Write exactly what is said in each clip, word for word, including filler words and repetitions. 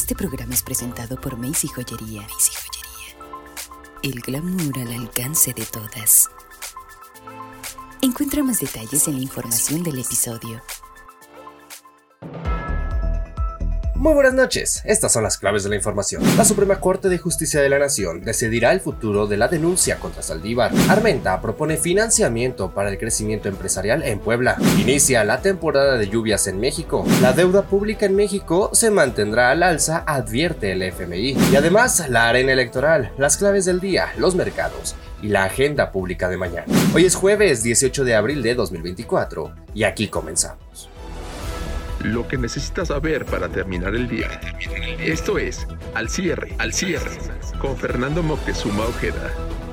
Este programa es presentado por Macy Joyería. Macy Joyería. El glamour al alcance de todas. Encuentra más detalles en la información del episodio. Muy buenas noches, estas son las claves de la información. La Suprema Corte de Justicia de la Nación decidirá el futuro de la denuncia contra Saldívar. Armenta propone financiamiento para el crecimiento empresarial en Puebla. Inicia la temporada de lluvias en México. La deuda pública en México se mantendrá al alza, advierte el F M I. Y además, la arena electoral, las claves del día, los mercados y la agenda pública de mañana. Hoy es jueves dieciocho de abril de dos mil veinticuatro y aquí comenzamos. Lo que necesitas saber para terminar el día. Esto es Al Cierre, Al Cierre, con Fernando Moctezuma Ojeda.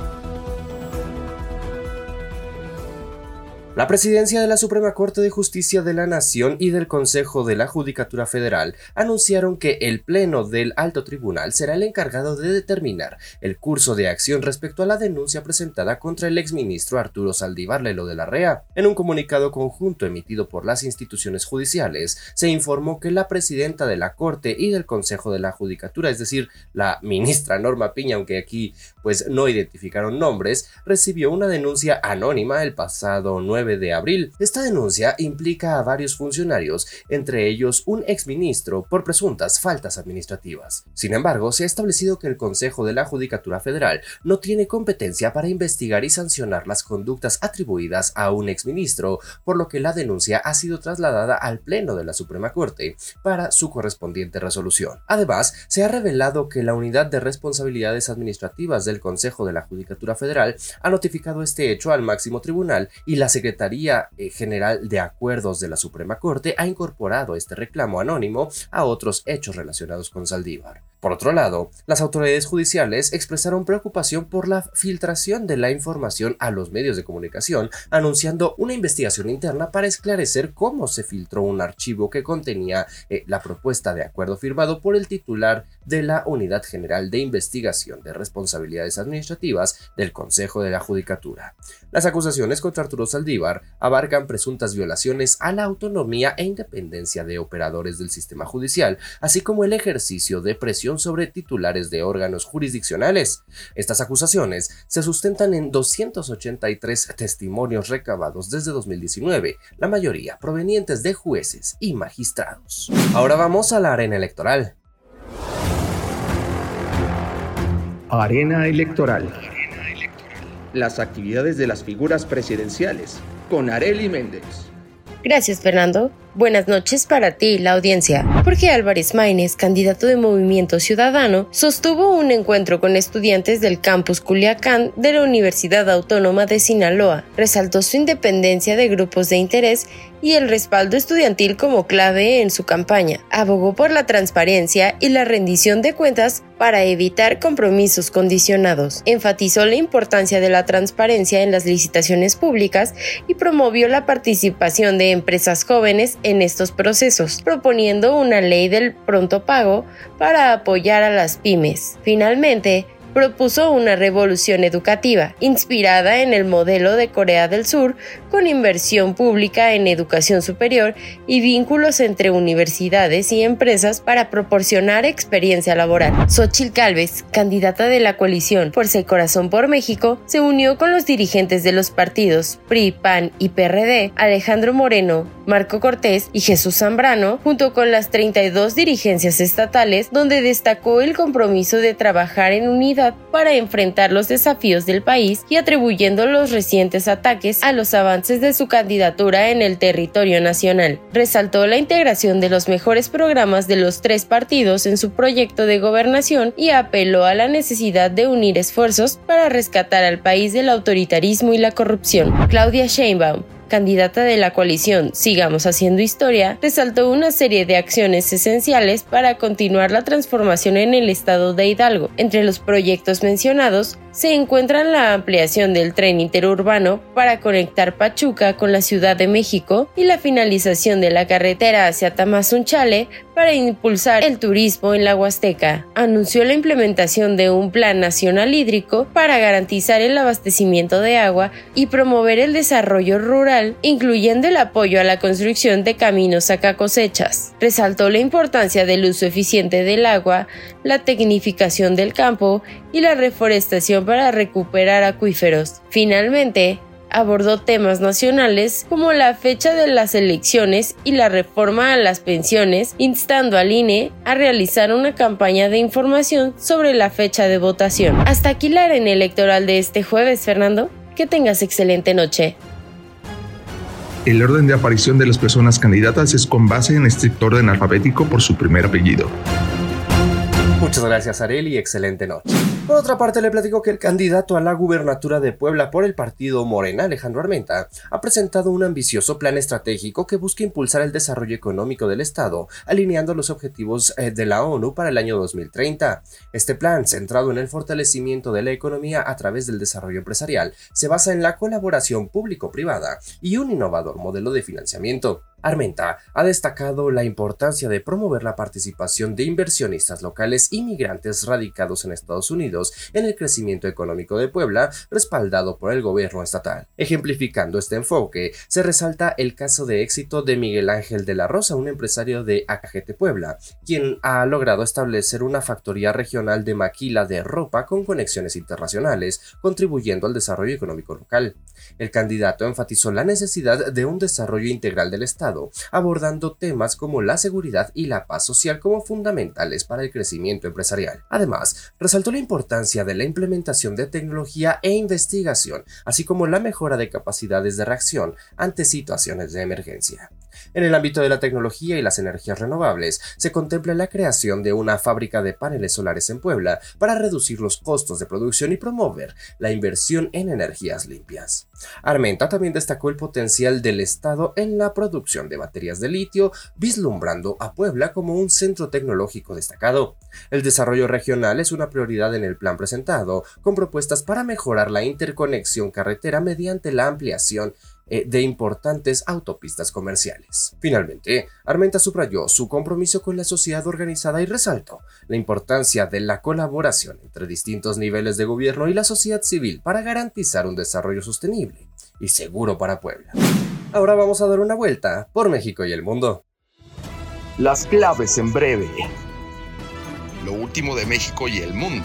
La presidencia de la Suprema Corte de Justicia de la Nación y del Consejo de la Judicatura Federal anunciaron que el Pleno del Alto Tribunal será el encargado de determinar el curso de acción respecto a la denuncia presentada contra el exministro Arturo Saldívar Lelo de la Rea. En un comunicado conjunto emitido por las instituciones judiciales, se informó que la presidenta de la Corte y del Consejo de la Judicatura, es decir, la ministra Norma Piña, aunque aquí pues no identificaron nombres, recibió una denuncia anónima el pasado nueve de abril. Esta denuncia implica a varios funcionarios, entre ellos un exministro, por presuntas faltas administrativas. Sin embargo, se ha establecido que el Consejo de la Judicatura Federal no tiene competencia para investigar y sancionar las conductas atribuidas a un exministro, por lo que la denuncia ha sido trasladada al Pleno de la Suprema Corte para su correspondiente resolución. Además, se ha revelado que la Unidad de Responsabilidades Administrativas del Consejo de la Judicatura Federal ha notificado este hecho al máximo tribunal y la Secretaría Secretaría General de Acuerdos de la Suprema Corte ha incorporado este reclamo anónimo a otros hechos relacionados con Saldívar. Por otro lado, las autoridades judiciales expresaron preocupación por la filtración de la información a los medios de comunicación, anunciando una investigación interna para esclarecer cómo se filtró un archivo que contenía eh, la propuesta de acuerdo firmado por el titular de la Unidad General de Investigación de Responsabilidades Administrativas del Consejo de la Judicatura. Las acusaciones contra Arturo Saldívar abarcan presuntas violaciones a la autonomía e independencia de operadores del sistema judicial, así como el ejercicio de presión sobre titulares de órganos jurisdiccionales. Estas acusaciones se sustentan en doscientos ochenta y tres testimonios recabados desde dos mil diecinueve, la mayoría provenientes de jueces y magistrados. Ahora vamos a la arena electoral. Arena electoral. Las actividades de las figuras presidenciales, con Arely Méndez. Gracias, Fernando. Buenas noches para ti, la audiencia. Jorge Álvarez Maínez, candidato de Movimiento Ciudadano, sostuvo un encuentro con estudiantes del campus Culiacán de la Universidad Autónoma de Sinaloa. Resaltó su independencia de grupos de interés y el respaldo estudiantil como clave en su campaña. Abogó por la transparencia y la rendición de cuentas para evitar compromisos condicionados. Enfatizó la importancia de la transparencia en las licitaciones públicas y promovió la participación de empresas jóvenes en estos procesos, proponiendo una ley del pronto pago para apoyar a las pymes. Finalmente, propuso una revolución educativa, inspirada en el modelo de Corea del Sur, con inversión pública en educación superior y vínculos entre universidades y empresas para proporcionar experiencia laboral. Xóchitl Gálvez, candidata de la coalición Fuerza y Corazón por México, se unió con los dirigentes de los partidos P R I, P A N y P R D, Alejandro Moreno, Marco Cortés y Jesús Zambrano, junto con las treinta y dos dirigencias estatales, donde destacó el compromiso de trabajar en unidad para enfrentar los desafíos del país y atribuyendo los recientes ataques a los avances de su candidatura en el territorio nacional. Resaltó la integración de los mejores programas de los tres partidos en su proyecto de gobernación y apeló a la necesidad de unir esfuerzos para rescatar al país del autoritarismo y la corrupción. Claudia Sheinbaum, candidata de la coalición Sigamos Haciendo Historia, resaltó una serie de acciones esenciales para continuar la transformación en el estado de Hidalgo. Entre los proyectos mencionados se encuentran la ampliación del tren interurbano para conectar Pachuca con la Ciudad de México y la finalización de la carretera hacia Tamazunchale para impulsar el turismo en la Huasteca. Anunció la implementación de un plan nacional hídrico para garantizar el abastecimiento de agua y promover el desarrollo rural local, incluyendo el apoyo a la construcción de caminos saca cosechas. Resaltó la importancia del uso eficiente del agua, la tecnificación del campo y la reforestación para recuperar acuíferos. Finalmente, abordó temas nacionales como la fecha de las elecciones y la reforma a las pensiones, instando al I N E a realizar una campaña de información sobre la fecha de votación. Hasta aquí la arena electoral de este jueves, Fernando. Que tengas excelente noche. El orden de aparición de las personas candidatas es con base en estricto orden alfabético por su primer apellido. Muchas gracias, Areli, y excelente noche. Por otra parte, le platico que el candidato a la gubernatura de Puebla por el partido Morena, Alejandro Armenta, ha presentado un ambicioso plan estratégico que busca impulsar el desarrollo económico del Estado, alineando los objetivos de la ONU para el año dos mil treinta. Este plan, centrado en el fortalecimiento de la economía a través del desarrollo empresarial, se basa en la colaboración público-privada y un innovador modelo de financiamiento. Armenta ha destacado la importancia de promover la participación de inversionistas locales y migrantes radicados en Estados Unidos en el crecimiento económico de Puebla, respaldado por el gobierno estatal. Ejemplificando este enfoque, se resalta el caso de éxito de Miguel Ángel de la Rosa, un empresario de Acajete, Puebla, quien ha logrado establecer una factoría regional de maquila de ropa con conexiones internacionales, contribuyendo al desarrollo económico local. El candidato enfatizó la necesidad de un desarrollo integral del Estado, abordando temas como la seguridad y la paz social como fundamentales para el crecimiento empresarial. Además, resaltó la importancia de la implementación de tecnología e investigación, así como la mejora de capacidades de reacción ante situaciones de emergencia. En el ámbito de la tecnología y las energías renovables, se contempla la creación de una fábrica de paneles solares en Puebla para reducir los costos de producción y promover la inversión en energías limpias. Armenta también destacó el potencial del Estado en la producción de baterías de litio, vislumbrando a Puebla como un centro tecnológico destacado. El desarrollo regional es una prioridad en el plan presentado, con propuestas para mejorar la interconexión carretera mediante la ampliación de importantes autopistas comerciales. Finalmente, Armenta subrayó su compromiso con la sociedad organizada y resaltó la importancia de la colaboración entre distintos niveles de gobierno y la sociedad civil para garantizar un desarrollo sostenible y seguro para Puebla. Ahora vamos a dar una vuelta por México y el mundo. Las claves en breve. Lo último de México y el mundo.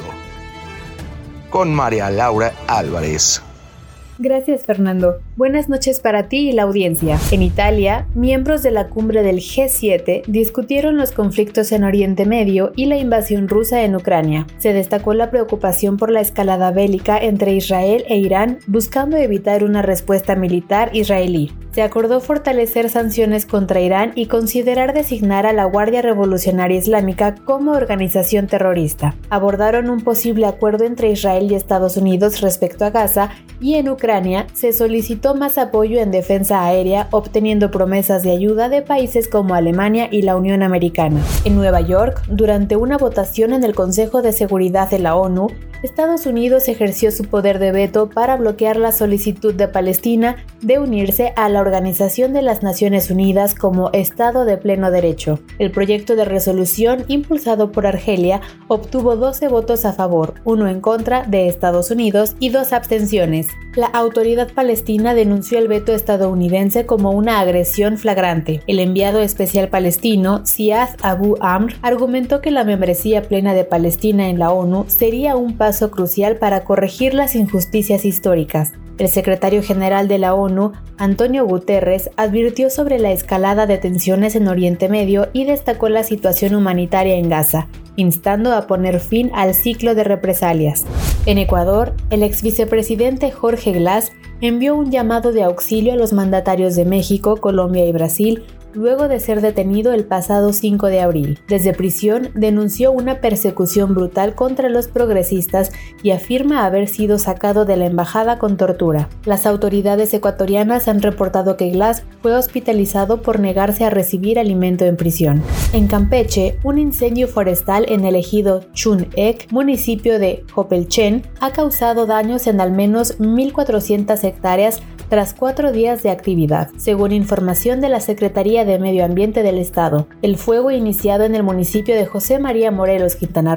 Con María Laura Álvarez. Gracias, Fernando. Buenas noches para ti y la audiencia. En Italia, miembros de la cumbre del G siete discutieron los conflictos en Oriente Medio y la invasión rusa en Ucrania. Se destacó la preocupación por la escalada bélica entre Israel e Irán, buscando evitar una respuesta militar israelí. Se acordó fortalecer sanciones contra Irán y considerar designar a la Guardia Revolucionaria Islámica como organización terrorista. Abordaron un posible acuerdo entre Israel y Estados Unidos respecto a Gaza, y en Ucrania se solicitó más apoyo en defensa aérea, obteniendo promesas de ayuda de países como Alemania y la Unión Americana. En Nueva York, durante una votación en el Consejo de Seguridad de la ONU, Estados Unidos ejerció su poder de veto para bloquear la solicitud de Palestina de unirse a la Organización de las Naciones Unidas como Estado de pleno derecho. El proyecto de resolución, impulsado por Argelia, obtuvo doce votos a favor, uno en contra de Estados Unidos y dos abstenciones. La autoridad palestina denunció el veto estadounidense como una agresión flagrante. El enviado especial palestino, Ziad Abu Amr, argumentó que la membresía plena de Palestina en la ONU sería un paso crucial para corregir las injusticias históricas. El secretario general de la ONU, Antonio Guterres, advirtió sobre la escalada de tensiones en Oriente Medio y destacó la situación humanitaria en Gaza, instando a poner fin al ciclo de represalias. En Ecuador, el ex vicepresidente Jorge Glass envió un llamado de auxilio a los mandatarios de México, Colombia y Brasil, luego de ser detenido el pasado cinco de abril. Desde prisión denunció una persecución brutal contra los progresistas y afirma haber sido sacado de la embajada con tortura. Las autoridades ecuatorianas han reportado que Glass fue hospitalizado por negarse a recibir alimento en prisión. En Campeche, un incendio forestal en el ejido Chun-Ec, municipio de Jopelchen, ha causado daños en al menos mil cuatrocientas hectáreas tras cuatro días de actividad, según información de la Secretaría de Medio Ambiente del Estado. El fuego iniciado en el municipio de José María Morelos, Quintana Roo,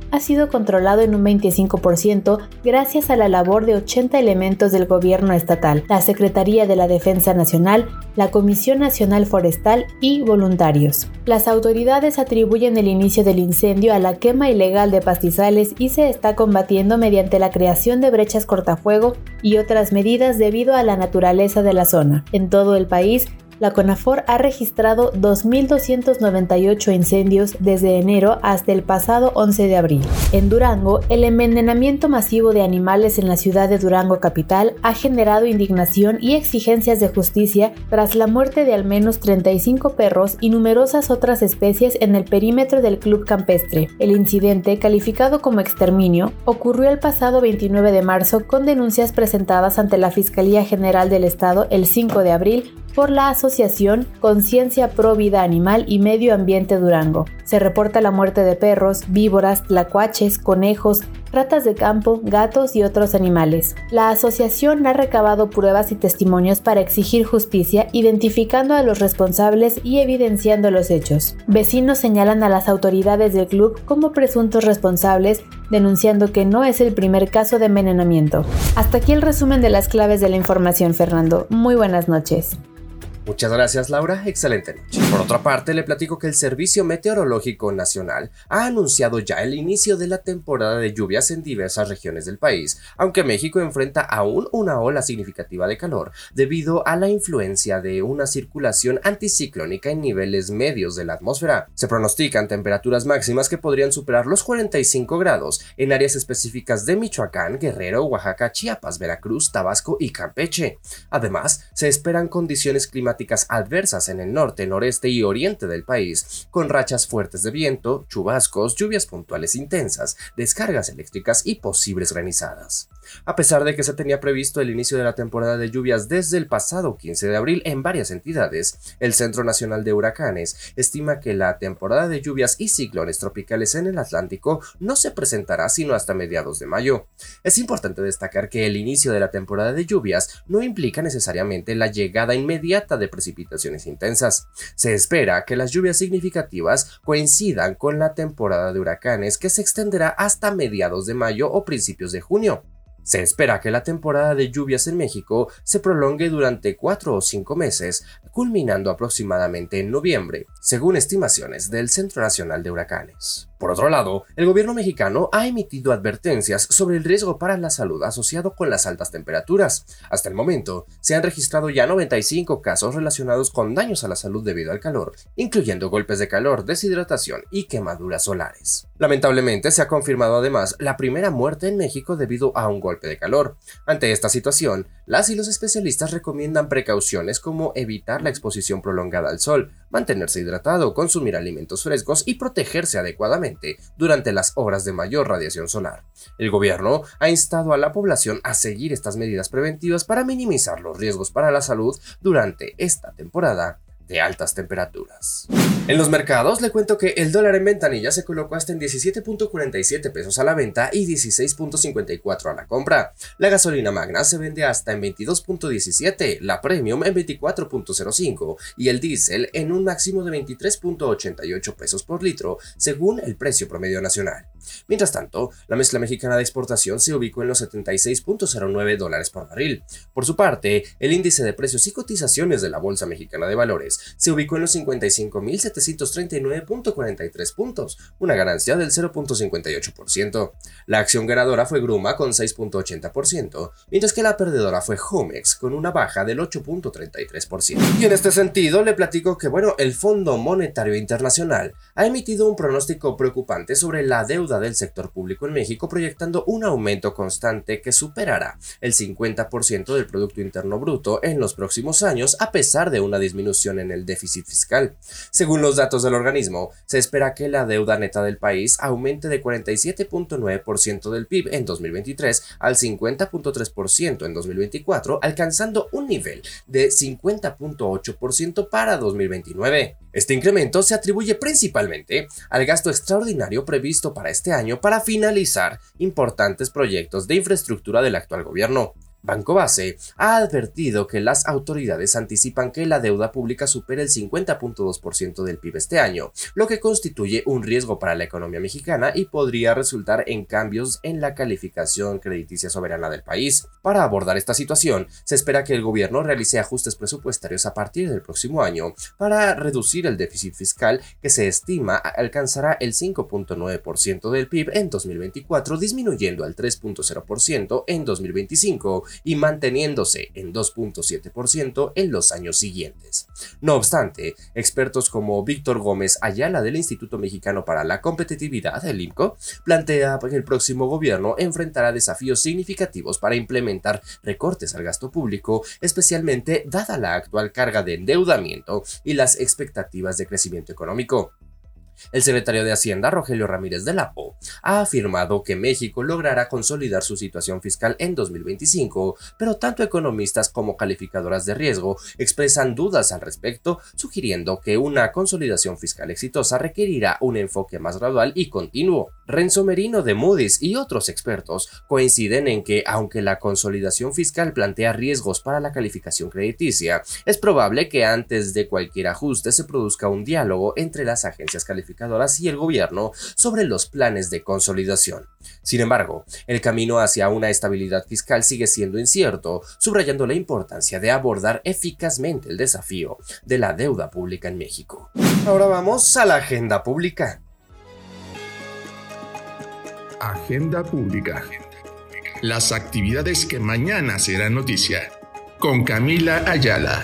ha sido controlado en un veinticinco por ciento gracias a la labor de ochenta elementos del gobierno estatal, la Secretaría de la Defensa Nacional, la Comisión Nacional Forestal y voluntarios. Las autoridades atribuyen el inicio del incendio a la quema ilegal de pastizales y se está combatiendo mediante la creación de brechas cortafuego y otras medidas debido a la naturaleza de la zona. En todo el país, la CONAFOR ha registrado dos mil doscientos noventa y ocho incendios desde enero hasta el pasado once de abril. En Durango, el envenenamiento masivo de animales en la ciudad de Durango capital ha generado indignación y exigencias de justicia tras la muerte de al menos treinta y cinco perros y numerosas otras especies en el perímetro del club campestre. El incidente, calificado como exterminio, ocurrió el pasado veintinueve de marzo con denuncias presentadas ante la Fiscalía General del Estado el cinco de abril por la Asociación Conciencia Pro Vida Animal y Medio Ambiente Durango. Se reporta la muerte de perros, víboras, tlacuaches, conejos, ratas de campo, gatos y otros animales. La asociación ha recabado pruebas y testimonios para exigir justicia, identificando a los responsables y evidenciando los hechos. Vecinos señalan a las autoridades del club como presuntos responsables, denunciando que no es el primer caso de envenenamiento. Hasta aquí el resumen de las claves de la información, Fernando. Muy buenas noches. Muchas gracias, Laura. Excelente noche. Por otra parte, le platico que el Servicio Meteorológico Nacional ha anunciado ya el inicio de la temporada de lluvias en diversas regiones del país, aunque México enfrenta aún una ola significativa de calor debido a la influencia de una circulación anticiclónica en niveles medios de la atmósfera. Se pronostican temperaturas máximas que podrían superar los cuarenta y cinco grados en áreas específicas de Michoacán, Guerrero, Oaxaca, Chiapas, Veracruz, Tabasco y Campeche. Además, se esperan condiciones climáticas adversas en el norte, noreste y oriente del país, con rachas fuertes de viento, chubascos, lluvias puntuales intensas, descargas eléctricas y posibles granizadas. A pesar de que se tenía previsto el inicio de la temporada de lluvias desde el pasado quince de abril en varias entidades, el Centro Nacional de Huracanes estima que la temporada de lluvias y ciclones tropicales en el Atlántico no se presentará sino hasta mediados de mayo. Es importante destacar que el inicio de la temporada de lluvias no implica necesariamente la llegada inmediata de precipitaciones intensas. Se espera que las lluvias significativas coincidan con la temporada de huracanes, que se extenderá hasta mediados de mayo o principios de junio. Se espera que la temporada de lluvias en México se prolongue durante cuatro o cinco meses, culminando aproximadamente en noviembre, según estimaciones del Centro Nacional de Huracanes. Por otro lado, el gobierno mexicano ha emitido advertencias sobre el riesgo para la salud asociado con las altas temperaturas. Hasta el momento, se han registrado ya noventa y cinco casos relacionados con daños a la salud debido al calor, incluyendo golpes de calor, deshidratación y quemaduras solares. Lamentablemente, se ha confirmado además la primera muerte en México debido a un golpe de calor. Ante esta situación, las y los especialistas recomiendan precauciones como evitar la exposición prolongada al sol, mantenerse hidratado, consumir alimentos frescos y protegerse adecuadamente durante las horas de mayor radiación solar. El gobierno ha instado a la población a seguir estas medidas preventivas para minimizar los riesgos para la salud durante esta temporada de altas temperaturas. En los mercados le cuento que el dólar en ventanilla se colocó hasta en diecisiete punto cuarenta y siete pesos a la venta y dieciséis punto cincuenta y cuatro a la compra. La gasolina magna se vende hasta en veintidós punto diecisiete, la premium en veinticuatro punto cero cinco y el diésel en un máximo de veintitrés punto ochenta y ocho pesos por litro, según el precio promedio nacional. Mientras tanto, la mezcla mexicana de exportación se ubicó en los setenta y seis punto cero nueve dólares por barril. Por su parte, el índice de precios y cotizaciones de la Bolsa Mexicana de Valores se ubicó en los cincuenta y cinco mil setecientos treinta y nueve punto cuarenta y tres puntos, una ganancia del cero punto cincuenta y ocho por ciento. La acción ganadora fue Gruma con seis punto ochenta por ciento, mientras que la perdedora fue Homex con una baja del ocho punto treinta y tres por ciento. Y en este sentido le platico que bueno, el Fondo Monetario Internacional ha emitido un pronóstico preocupante sobre la deuda del sector público en México, proyectando un aumento constante que superará el cincuenta por ciento del Producto Interno Bruto en los próximos años, a pesar de una disminución en el déficit fiscal. Según los datos del organismo, se espera que la deuda neta del país aumente de cuarenta y siete punto nueve por ciento del P I B en dos mil veintitrés al cincuenta punto tres por ciento en dos mil veinticuatro, alcanzando un nivel de cincuenta punto ocho por ciento para dos mil veintinueve. Este incremento se atribuye principalmente al gasto extraordinario previsto para este año para finalizar importantes proyectos de infraestructura del actual gobierno. Banco Base ha advertido que las autoridades anticipan que la deuda pública supere el cincuenta punto dos por ciento del P I B este año, lo que constituye un riesgo para la economía mexicana y podría resultar en cambios en la calificación crediticia soberana del país. Para abordar esta situación, se espera que el gobierno realice ajustes presupuestarios a partir del próximo año para reducir el déficit fiscal, que se estima alcanzará el cinco punto nueve por ciento del P I B en dos mil veinticuatro, disminuyendo al tres punto cero por ciento en dos mil veinticinco y manteniéndose en dos punto siete por ciento en los años siguientes. No obstante, expertos como Víctor Gómez Ayala del Instituto Mexicano para la Competitividad, el I M C O, plantea que el próximo gobierno enfrentará desafíos significativos para implementar recortes al gasto público, especialmente dada la actual carga de endeudamiento y las expectativas de crecimiento económico. El secretario de Hacienda, Rogelio Ramírez de la O, ha afirmado que México logrará consolidar su situación fiscal en dos mil veinticinco, pero tanto economistas como calificadoras de riesgo expresan dudas al respecto, sugiriendo que una consolidación fiscal exitosa requerirá un enfoque más gradual y continuo. Renzo Merino de Moody's y otros expertos coinciden en que, aunque la consolidación fiscal plantea riesgos para la calificación crediticia, es probable que antes de cualquier ajuste se produzca un diálogo entre las agencias calificadoras y el gobierno sobre los planes de consolidación. Sin embargo, el camino hacia una estabilidad fiscal sigue siendo incierto, subrayando la importancia de abordar eficazmente el desafío de la deuda pública en México. Ahora vamos a la agenda pública. Agenda pública. Las actividades que mañana serán noticia. Con Camila Ayala.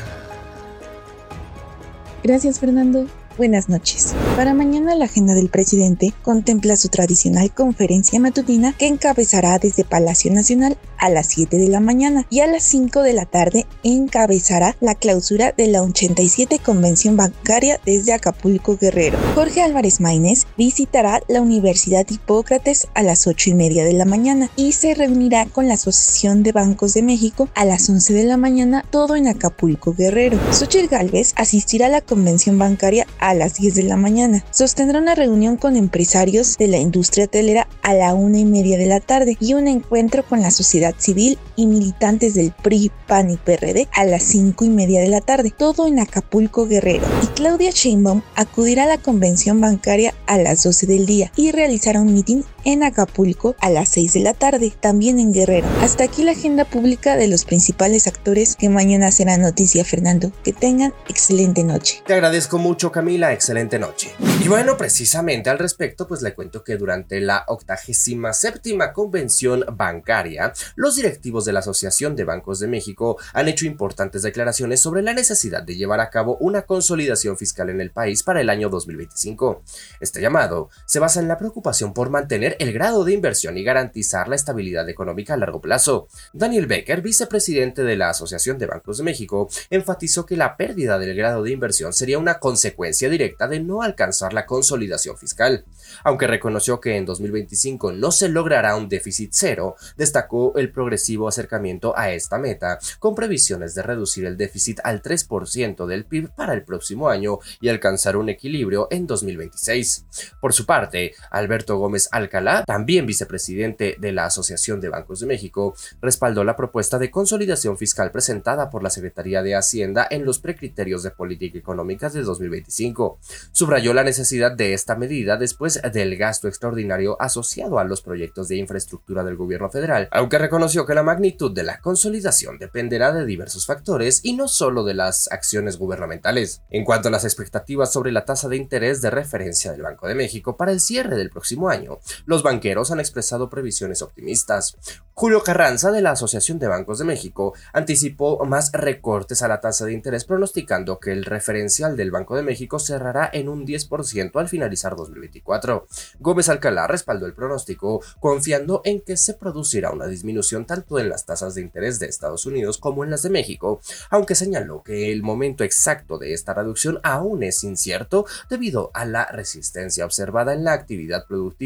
Gracias, Fernando. Buenas noches. Para mañana la agenda del presidente contempla su tradicional conferencia matutina que encabezará desde Palacio Nacional a las siete de la mañana y a las cinco de la tarde encabezará la clausura de la ochenta y siete Convención Bancaria desde Acapulco, Guerrero. Jorge Álvarez Maínez visitará la Universidad Hipócrates a las ocho y media de la mañana y se reunirá con la Asociación de Bancos de México a las once de la mañana, todo en Acapulco, Guerrero. Xóchitl Gálvez asistirá a la Convención Bancaria a las diez de la mañana. Sostendrá una reunión con empresarios de la industria hotelera a la una y media de la tarde y un encuentro con la sociedad civil y militantes del P R I, P A N y P R D a las cinco y media de la tarde, todo en Acapulco, Guerrero. Y Claudia Sheinbaum acudirá a la convención bancaria a las doce del día y realizará un mitin en Acapulco a las seis de la tarde, también en Guerrero. Hasta aquí la agenda pública de los principales actores que mañana será noticia, Fernando. Que tengan excelente noche. Te agradezco mucho, Camila, excelente noche. Y bueno, precisamente al respecto, pues le cuento que durante la octagésima séptima convención bancaria, los directivos de la Asociación de Bancos de México han hecho importantes declaraciones sobre la necesidad de llevar a cabo una consolidación fiscal en el país para el año dos mil veinticinco. Este llamado se basa en la preocupación por mantener el grado de inversión y garantizar la estabilidad económica a largo plazo. Daniel Becker, vicepresidente de la Asociación de Bancos de México, enfatizó que la pérdida del grado de inversión sería una consecuencia directa de no alcanzar la consolidación fiscal. Aunque reconoció que en dos mil veinticinco no se logrará un déficit cero, destacó el progresivo acercamiento a esta meta, con previsiones de reducir el déficit al tres por ciento del P I B para el próximo año y alcanzar un equilibrio en dos mil veintiséis. Por su parte, Alberto Gómez Alcalá, también vicepresidente de la Asociación de Bancos de México, respaldó la propuesta de consolidación fiscal presentada por la Secretaría de Hacienda en los precriterios de política económica de dos mil veinticinco. Subrayó la necesidad de esta medida después del gasto extraordinario asociado a los proyectos de infraestructura del gobierno federal, aunque reconoció que la magnitud de la consolidación dependerá de diversos factores y no solo de las acciones gubernamentales. En cuanto a las expectativas sobre la tasa de interés de referencia del Banco de México para el cierre del próximo año, los banqueros han expresado previsiones optimistas. Julio Carranza, de la Asociación de Bancos de México, anticipó más recortes a la tasa de interés, pronosticando que el referencial del Banco de México cerrará en un diez por ciento al finalizar dos mil veinticuatro. Gómez Alcalá respaldó el pronóstico, confiando en que se producirá una disminución tanto en las tasas de interés de Estados Unidos como en las de México, aunque señaló que el momento exacto de esta reducción aún es incierto debido a la resistencia observada en la actividad productiva estadounidense.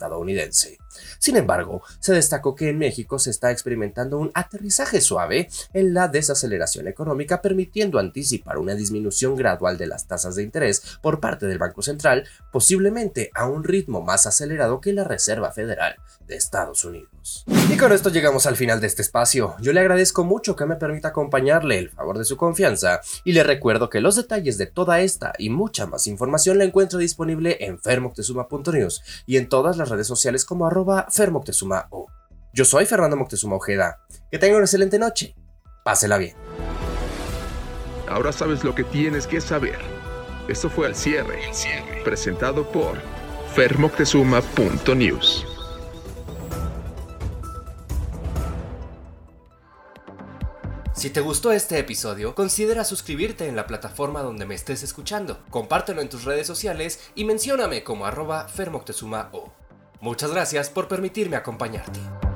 estadounidense. Sin embargo, se destacó que en México se está experimentando un aterrizaje suave en la desaceleración económica, permitiendo anticipar una disminución gradual de las tasas de interés por parte del Banco Central, posiblemente a un ritmo más acelerado que la Reserva Federal de Estados Unidos. Y con esto llegamos al final de este espacio. Yo le agradezco mucho que me permita acompañarle, el favor de su confianza, y le recuerdo que los detalles de toda esta y mucha más información la encuentro disponible en fer moctezuma punto news y en todas las redes sociales como arroba fermoctezumao. Yo soy Fernando Moctezuma Ojeda. Que tenga una excelente noche. Pásela bien. Ahora sabes lo que tienes que saber. Esto fue Al Cierre, El Cierre, presentado por fer moctezuma punto news. Si te gustó este episodio, considera suscribirte en la plataforma donde me estés escuchando, compártelo en tus redes sociales y mencióname como arroba fermoctezumao. Muchas gracias por permitirme acompañarte.